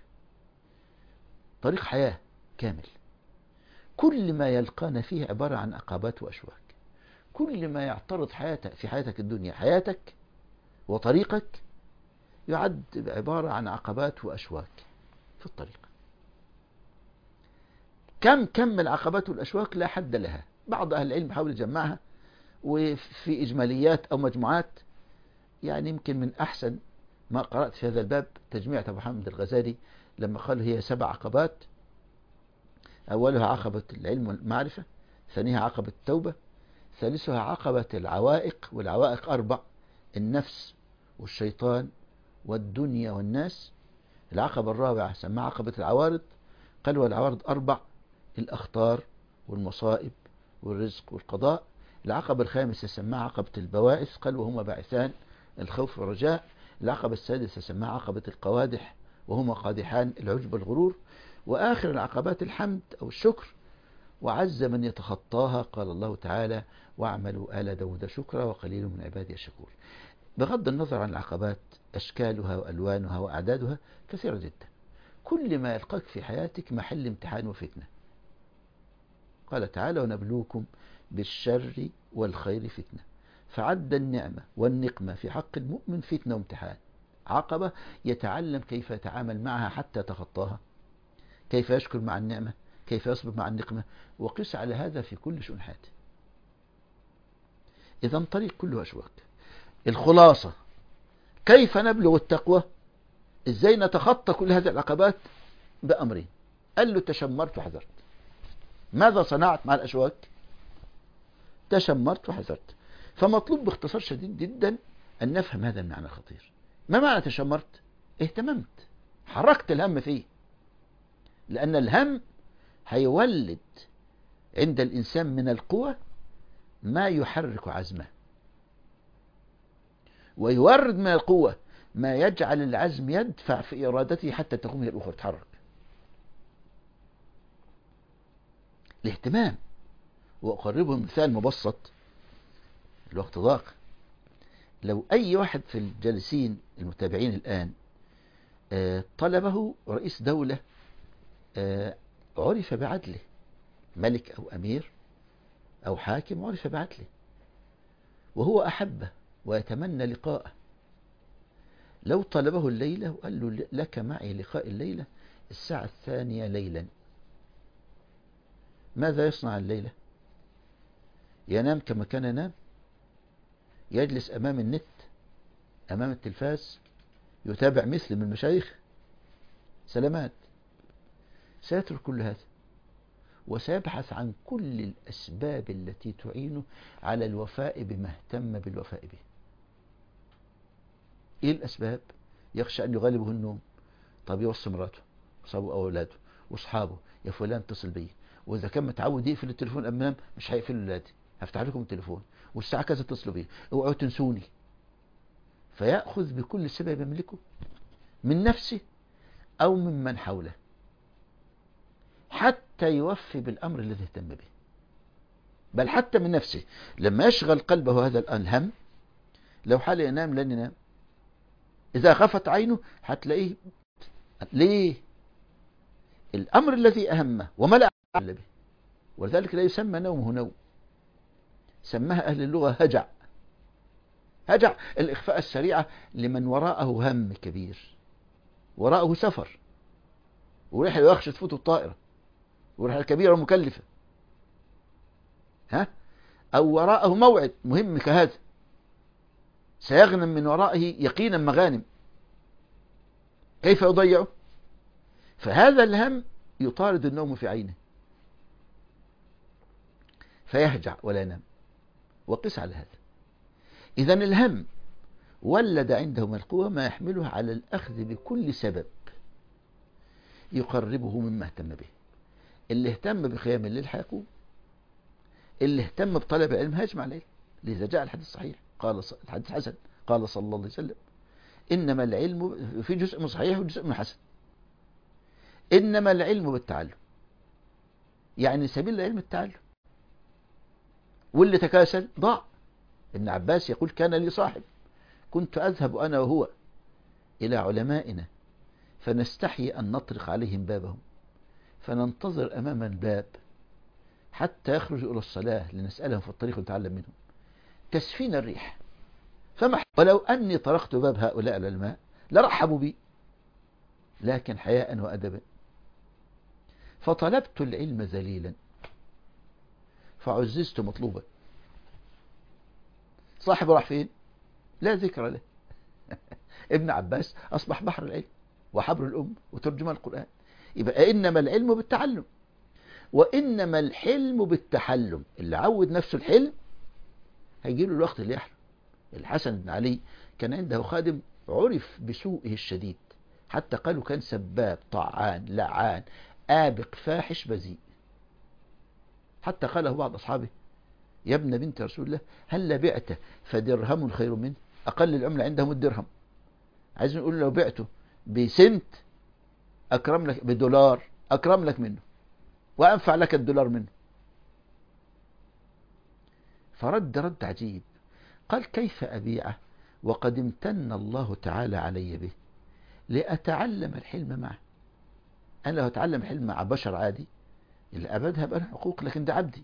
Speaker 1: طريق حياة كامل، كل ما يلقانا فيه عبارة عن عقبات وأشواك. كل ما يعترض في حياتك الدنيا، حياتك وطريقك، يعد عبارة عن عقبات وأشواك في الطريق. كم من العقبات والأشواك لا حد لها. بعض أهل العلم حاول يجمعها وفي إجماليات أو مجموعات. يعني يمكن من أحسن ما قرأت في هذا الباب تجميع أبو حامد الغزالي لما قال هي 7 عقبات: أولها عقبة العلم والمعرفة، ثانيها عقبة التوبة، ثالثها عقبة العوائق، والعوائق 4: النفس والشيطان والدنيا والناس. العقبة الرابعة سماها عقبة العوارض، قال والعوارض 4: الأخطار والمصائب والرزق والقضاء. العقبة الخامسة سماها عقبة البوائس، قال وهما باعثان: الخوف والرجاء. العقبة السادسة سماها عقبة القوادح، وهما قادحان: العجب والغرور. وآخر العقبات الحمد أو الشكر، وعز من يتخطاها، قال الله تعالى: واعملوا آل داود شكرا وقليل من عبادي الشكور. بغض النظر عن العقبات، أشكالها وألوانها وأعدادها كثيرة جدا. كل ما يلقاك في حياتك محل امتحان وفتنة. قال تعالى: ونبلوكم بالشر والخير فتنة. فعد النعمة والنقمة في حق المؤمن فتنة وامتحان، عقبة يتعلم كيف يتعامل معها حتى يتخطاها، كيف يشكر مع النعمة، كيف يصبر مع النقمة، وقس على هذا في كل شؤون حياته. إذا طريق كله أشواك. الخلاصة: كيف نبلغ التقوى؟ إزاي نتخطى كل هذه العقبات؟ بأمرين: قال له تشمرت وحذرت. ماذا صنعت مع الأشواك؟ تشمرت وحذرت. فمطلوب باختصار شديد جدا أن نفهم هذا المعنى الخطير. ما معنى تشمرت؟ اهتممت، حركت الهم فيه، لأن الهم هيولد عند الإنسان من القوة ما يحرك عزمه، ويورد من القوة ما يجعل العزم يدفع في إرادته حتى تقوم هي الأخرى تتحرك. الاهتمام. وأقربه مثال مبسط، الوقت ضاق. لو أي واحد في الجالسين المتابعين الآن طلبه رئيس دولة عرف بعدله، ملك أو أمير أو حاكم عرف بعدله، وهو أحبه ويتمنى لقاءه، لو طلبه الليلة وقال له لك معي لقاء الليلة الساعة 2 ليلا، ماذا يصنع الليلة؟ ينام كما كان ينام؟ يجلس أمام النت، أمام التلفاز، يتابع مثل من المشايخ؟ سلامات. سيترك كل هذا وسيبحث عن كل الأسباب التي تعينه على الوفاء بما اهتم بالوفاء به. إيه الأسباب؟ يخشى أن يغلبه النوم، طب يوصي مراته وصابوا أولاده وأصحابه، يا فلان اتصل بي، وإذا كان متعود يقفل التليفون أمام مش هيقفل ولادي، هفتح لكم التليفون والساعة كذا اتصلوا بي، اوعوا تنسوني. فيأخذ بكل سبب يملكه من نفسه أو ممن حوله حتى يوفي بالأمر الذي اهتم به، بل حتى من نفسه. لما يشغل قلبه هذا الهم، لو حال ينام لن ينام، إذا خفت عينه هتلاقيه. ليه؟ الأمر الذي أهمه وملأ به، ولذلك لا يسمى نومه نوم، سماها أهل اللغة هجع. هجع الإخفاء السريعة لمن وراءه هم كبير، وراءه سفر ورحلة يخشى تفوته الطائرة ورحلة كبيرة ومكلفة، أو وراءه موعد مهم كهذا سيغنم من ورائه يقينا مغانم، كيف يضيعه؟ فهذا الهم يطارد النوم في عينه فيهجع ولا ينام. وقس على هذا. إذن الهم ولد عنده من القوة ما يحمله على الأخذ بكل سبب يقربه مما اهتم به. اللي اهتم بقيام الليل هيقوم، اللي اهتم بطلب العلم هيجمع الليل. لذا جاء الحديث الصحيح، قال الحديث حسن، قال صلى الله عليه وسلم: إنما العلم، في جزء من صحيح وجزء من حسن، إنما العلم بالتعلم، يعني سبيل العلم التعلم، واللي تكاسل ضاع. ابن عباس يقول: كان لي صاحب كنت أذهب أنا وهو إلى علمائنا فنستحي أن نطرق عليهم بابهم فننتظر أمام الباب حتى يخرجوا إلى الصلاة لنسألهم في الطريق ونتعلم منهم، تسفين الريح. ولو أني طرقت باب هؤلاء العلماء لرحبوا بي، لكن حياء وأدبا. فطلبت العلم ذليلا فعززت مطلوبا. صاحب راح فين؟ لا ذكر له. ابن عباس أصبح بحر العلم وحبر الأم وترجمان القرآن. يبقى إنما العلم بالتعلم، وإنما الحلم بالتحلم. اللي عود نفسه الحلم هيجيله الوقت اللي يحلم. الحسن بن علي كان عنده خادم عرف بسوءه الشديد، حتى قالوا كان سباب طعان لعان آبق فاحش بذيء، حتى قاله بعض أصحابه: يا ابن بنت رسول الله هل بعته فدرهم خير منه؟ أقل العملة عندهم الدرهم، عايز نقول لو بعته بسنت أكرم لك، بدولار أكرم لك منه وأنفع لك الدولار منه. فرد رد عجيب، قال: كيف أبيعه وقد امتن الله تعالى علي به لأتعلم الحلم معه؟ أنا لو أتعلم الحلم مع بشر عادي اللي أبدها بقى حقوق، لكن ده عبدي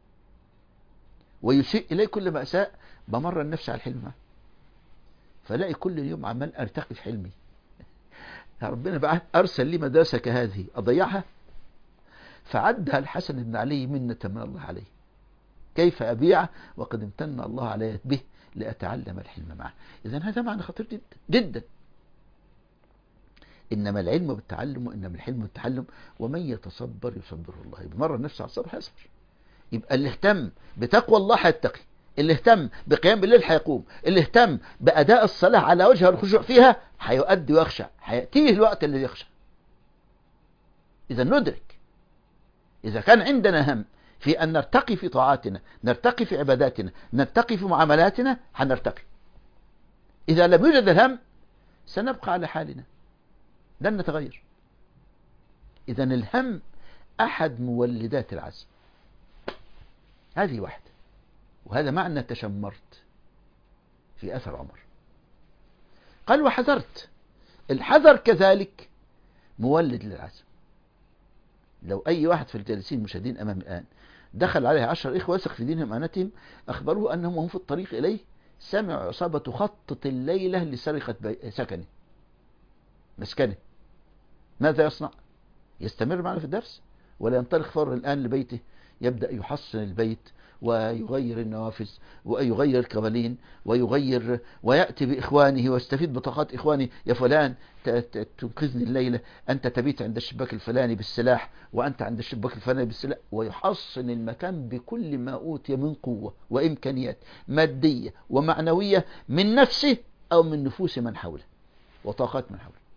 Speaker 1: ويسيء إلي كل ما أساء، بمرن نفسي على الحلم معه، فلاقي كل يوم عمال أرتقي في حلمي. ربنا بقى أرسل لي مدرسة كهذه أضيعها؟ فعدها الحسن بن علي منة من الله عليه. كيف أبيعه وقد امتن الله علي به لأتعلم الحلم معه؟ إذن هذا معنى خطير جدا جدا. إنما العلم بالتعلم، وإنما الحلم بالتعلم. ومن يتصبر يصبره الله. بمرة نفسه على الصبر هيصبر. يبقى اللي اهتم بتقوى الله هيتقي، اللي اهتم بقيام بالليل هيقوم، اللي اهتم بأداء الصلاة على وجه الخشوع فيها هيؤدي ويخشع، هيأتيه الوقت اللي يخشع. إذا ندرك، إذا كان عندنا هم في أن نرتقي في طاعاتنا، نرتقي في عباداتنا، نرتقي في معاملاتنا، هنرتقي. إذا لم يوجد الهم سنبقى على حالنا، لن نتغير. إذا الهم أحد مولدات العزم، هذه واحدة. وهذا معنى تشمرت في أثر عمر. قال وحذرت. الحذر كذلك مولد للعزم. لو أي واحد في الجالسين المشاهدين أمام الآن دخل عليه 10 إخوة يثق في دينهم أمانتهم، أخبروه أنهم هم في الطريق إليه سمعوا عصابة تخطط الليلة لسرقة سكنه مسكنه، ماذا يصنع؟ يستمر معنا في الدرس ولا ينطلق فورا الآن لبيته، يبدأ يحصن البيت ويغير النوافذ ويغير الكوالين ويأتي بإخوانه ويستفيد بطاقات إخوانه، يا فلان تنقذني الليلة، أنت تبيت عند الشباك الفلاني بالسلاح، وأنت عند الشباك الفلاني بالسلاح، ويحصن المكان بكل ما أوتي من قوة وإمكانيات مادية ومعنوية من نفسه أو من نفوس من حوله وطاقات من حوله.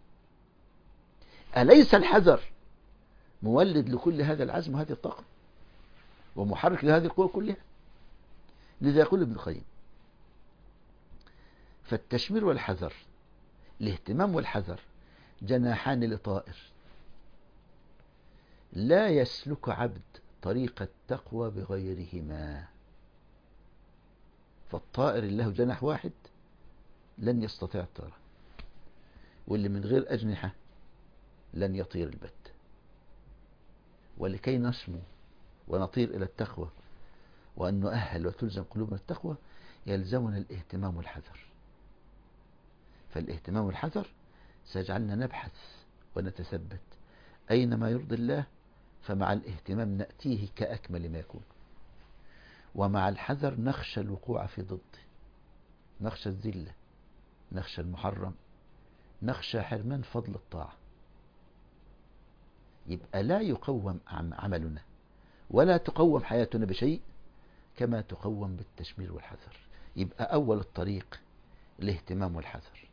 Speaker 1: أليس الحذر مولد لكل هذا العزم وهذه الطاقة ومحرك لهذه القوة كلها؟ لذا يقول ابن القيم فالتشمير والحذر، الاهتمام والحذر جناحان لطائر، لا يسلك عبد طريق التقوى بغيرهما. فالطائر اللي له جناح واحد لن يستطيع الطيران، واللي من غير أجنحة لن يطير البت. ولكي نسمو ونطير إلى التقوى وأن نؤهل وتلزم قلوبنا التقوى يلزمنا الاهتمام والحذر. فالاهتمام والحذر سيجعلنا نبحث ونتثبت أينما يرضي الله، فمع الاهتمام نأتيه كأكمل ما يكون، ومع الحذر نخشى الوقوع في ضده، نخشى الذلة، نخشى المحرم، نخشى حرمان فضل الطاعة. يبقى لا يقوم عملنا ولا تقوم حياتنا بشيء كما تقوم بالتشمير والحذر. يبقى أول الطريق الاهتمام والحذر،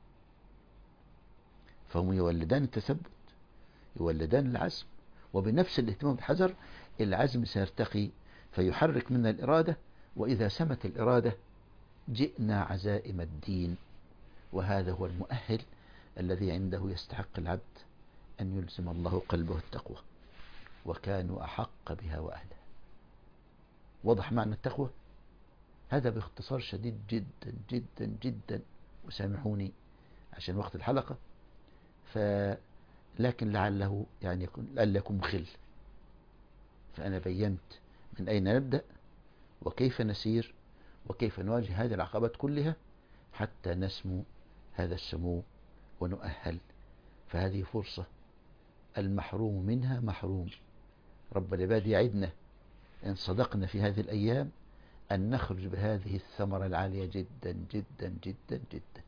Speaker 1: فهم يولدان التثبت، يولدان العزم. وبنفس الاهتمام والحذر العزم سيرتقي فيحرك منا الإرادة، وإذا سمت الإرادة جئنا عزائم الدين. وهذا هو المؤهل الذي عنده يستحق العبد أن يلزم الله قلبه التقوى، وكانوا أحق بها وأهلها. وضح معنى التقوى هذا باختصار شديد جدا جدا جدا، وسامحوني عشان وقت الحلقة، لكن لعله يعني يكون مخل. فأنا بينت من أين نبدأ وكيف نسير وكيف نواجه هذه العقبات كلها حتى نسمو هذا السمو ونؤهل. فهذه فرصة المحروم منها محروم. رب العباد يعدنا إن صدقنا في هذه الأيام أن نخرج بهذه الثمرة العالية جدا جدا جدا جدا.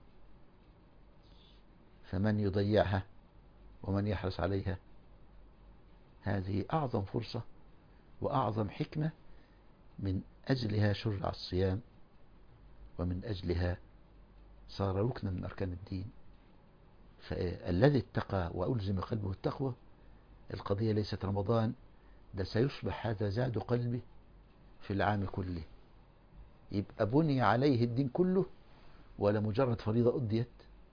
Speaker 1: فمن يضيعها ومن يحرص عليها، هذه أعظم فرصة وأعظم حكمة. من أجلها شرع الصيام، ومن أجلها صار ركنا من أركان الدين. فالذي اتقى وألزم قلبه التقوى، القضية ليست رمضان، ده سيصبح هذا زاد قلبه في العام كله. يبقى بني عليه الدين كله ولا مجرد فريضة أديت،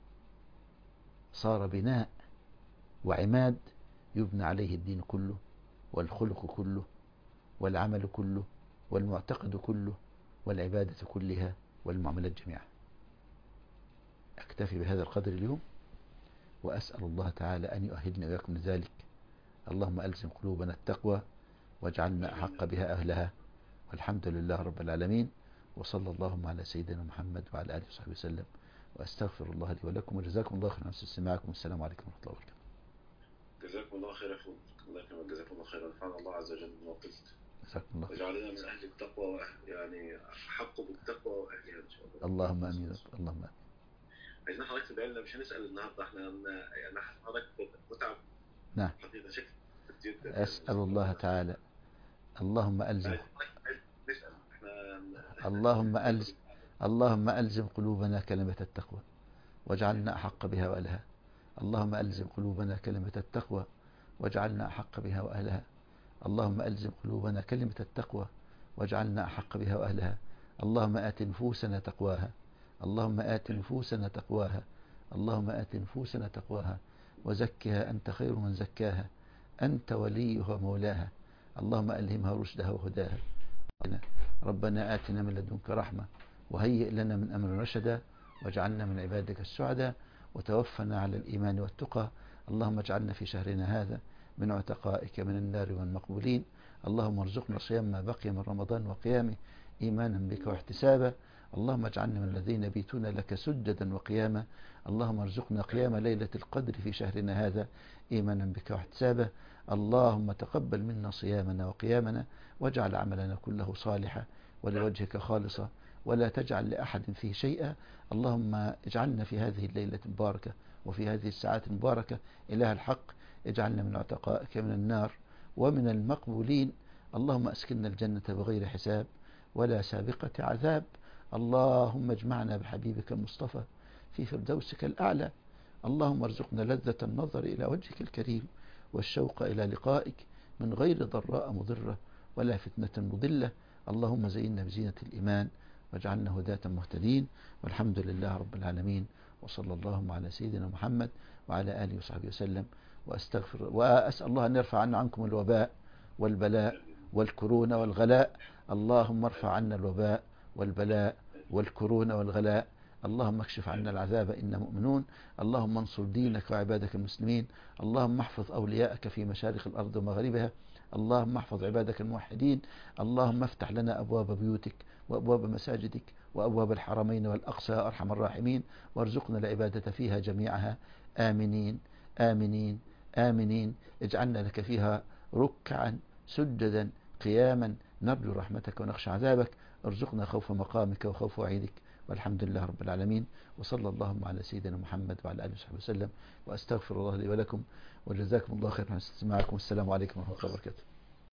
Speaker 1: صار بناء وعماد يبنى عليه الدين كله والخلق كله والعمل كله والمعتقد كله والعبادة كلها والمعاملات جميعا. أكتفي بهذا القدر اليوم، وأسأل الله تعالى أن يؤهلنا وإياكم لذلك. اللهم ألزم قلوبنا التقوى واجعلنا أحق بها أهلها، والحمد لله رب العالمين. وصلى اللهم على سيدنا محمد وعلى آله وصحبه وسلم، وأستغفر الله لي ولكم، وجزاكم الله خيرا على استماعكم. والسلام عليكم ورحمة الله وبركاته.
Speaker 2: جزاكم الله خيرا يا فندم. الله يكرمك، جزاكم الله خيرا. نفعنا الله عز وجل بما قلت.
Speaker 1: جزاكم الله خيرا.
Speaker 2: واجعلنا من أهل التقوى يعني حق بالتقوى وأهلها إن شاء الله.
Speaker 1: اللهم آمين. اللهم آمين.
Speaker 2: عايزين حضرتك تدعي لنا، مش هنسال النهارده، احنا يعني حضرتك متعب
Speaker 1: نعم.
Speaker 2: حقيقه شكل كتير جدا، يعني
Speaker 1: أسأل
Speaker 2: نسال الله
Speaker 1: الله
Speaker 2: لنا.
Speaker 1: تعالى اللهم ألزم
Speaker 2: عايز حضرتك نسال احنا
Speaker 1: اللهم
Speaker 2: ناخد.
Speaker 1: ألزم اللهم ألزم قلوبنا كلمة التقوى واجعلنا أحق بها وأهلها. اللهم ألزم قلوبنا كلمة التقوى واجعلنا أحق بها وأهلها. اللهم ألزم قلوبنا كلمة التقوى واجعلنا أحق بها وأهلها. اللهم آت نفوسنا تقواها. اللهم آت نفوسنا تقواها. اللهم آت نفوسنا تقواها وزكها أنت خير من زكاها أنت وليها ومولاها. اللهم ألهمها رشدها وهداها. ربنا آتنا من لدنك رحمة وهيئ لنا من أمر رشدا واجعلنا من عبادك السعداء وتوفنا على الإيمان والتقى. اللهم اجعلنا في شهرنا هذا من عتقائك من النار والمقبولين. اللهم ارزقنا صيام ما بقي من رمضان وقيامه إيمانا بك واحتسابا. اللهم اجعلنا من الذين يبيتون لك سجدا وقياما. اللهم ارزقنا قيام ليلة القدر في شهرنا هذا إيمانا بك واحتسابا. اللهم تقبل منا صيامنا وقيامنا واجعل عملنا كله صالحا ولوجهك خالصا ولا تجعل لأحد فيه شيئا. اللهم اجعلنا في هذه الليلة المباركة وفي هذه الساعات المباركة إله الحق اجعلنا من عتقائك من النار ومن المقبولين. اللهم أسكننا الجنة بغير حساب ولا سابقة عذاب. اللهم اجمعنا بحبيبك المصطفى في فردوسك الأعلى. اللهم ارزقنا لذة النظر إلى وجهك الكريم والشوق إلى لقائك من غير ضراء مضرة ولا فتنة مضلة. اللهم زينا بزينة الإيمان واجعلنا هداة مهتدين والحمد لله رب العالمين وصلى اللهم على سيدنا محمد وعلى آله وصحبه وسلم. وأسأل الله أن يرفع عنا عنكم الوباء والبلاء والكورونا والغلاء. اللهم ارفع عنا الوباء والبلاء والكورونا والغلاء. اللهم اكشف عنا العذاب إنا مؤمنون. اللهم انصر دينك وعبادك المسلمين. اللهم احفظ أولياءك في مشارق الأرض ومغاربها. اللهم احفظ عبادك الموحدين. اللهم افتح لنا أبواب بيوتك وأبواب مساجدك وأبواب الحرمين والأقصى يا أرحم الراحمين وارزقنا العبادة فيها جميعها آمنين آمنين آمنين. اجعلنا لك فيها ركعا سجدا قياما نرجو رحمتك ونخشى عذابك. ارزقنا خوف مقامك وخوف وعيدك والحمد لله رب العالمين وصلى اللهم على سيدنا محمد وعلى آله وصحبه وسلم وأستغفر الله لي ولكم وجزاكم الله خيرا على استماعكم. السلام عليكم ورحمة الله وبركاته.